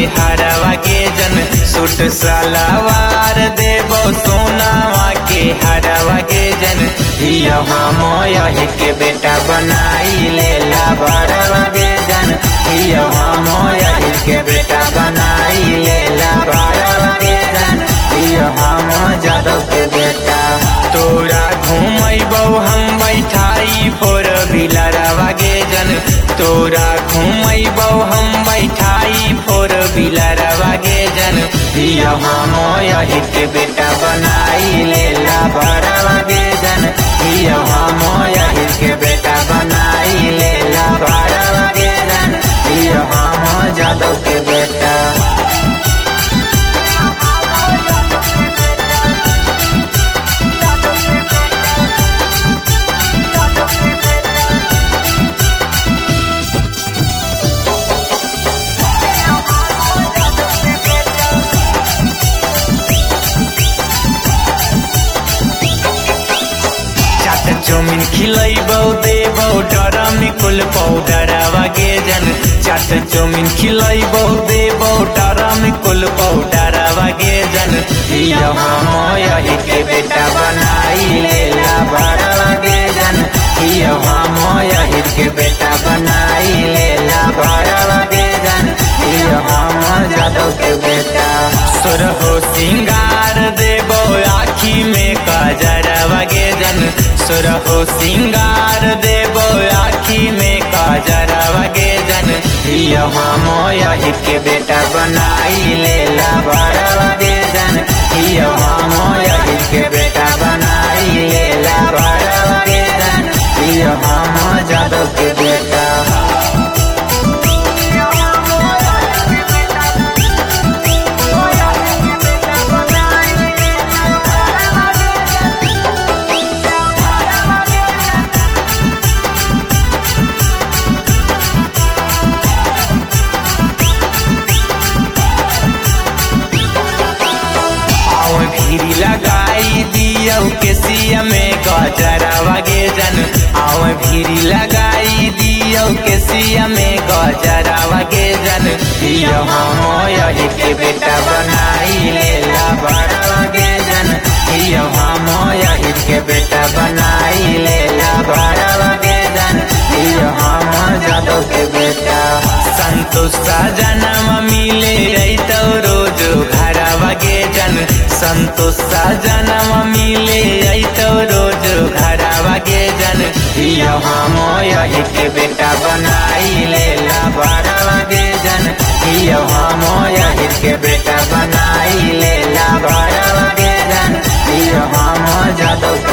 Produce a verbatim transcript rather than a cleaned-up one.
हरवा के जन सूट सलवार देबो सोनावा के हरवा के जन यहाँ मोयही के बेटा बनाई लेला बरवा के जन यहाँ मोयही के बेटा बनाई लेला बरवा के जन यहाँ जादव के बेटा तोरा घूमबो हम बैठाई फोर व्हीलरवा के जन तोरा घूमबो हम बैठाई फोर व्हीलरवा के जन यहाँ मोयही के बेटा बनाई लेला बरवा के जन यहाँ मोयही के बेटा बनाई लेला बरवा के जन यहाँ जादव के बेटा चौमिन खिलैबो देबो डरम कुल पाउडरवा के जन चाट चौमिन खिलैबो देबो डरम कुल पाउडरवा के जन यहाँ मोयही के बेटा बनाई लेला बरवा के जन यहाँ मोयही के बेटा बनाई लेला बरवा के जन यहाँ जादव के बेटा सुरहो सिंगार देबो आँखी में काजरवा के जन सुरहो सिंगार देबो आँखी में काजरवा के जन यहाँ मोयही के बेटा बनाई लेला बरवा के जन यहाँ मोयही के बेटा बनाई लेला बरवा के जन यहाँ जादव के बेटा भीरी लगाई दियो के सिया में गजरवा के जन आओ भीरी लगाई दियो के सिया में गजरवा के जन यहाँ मोयही के बेटा बनाई लेला बरवा के जन यहाँ मोयही के बेटा बनाई लेला बरवा के जन यहाँ जादव के बेटा संतोष सजनम मिले तो रोज घरवा के जन संतोष सजनम मिले तो रोज घरवा के जन यहाँ मोयही के बेटा बनाई लेला बरवा के जन यहाँ मोयही के बेटा बनाई लेला बरवा के जन यहाँ जादव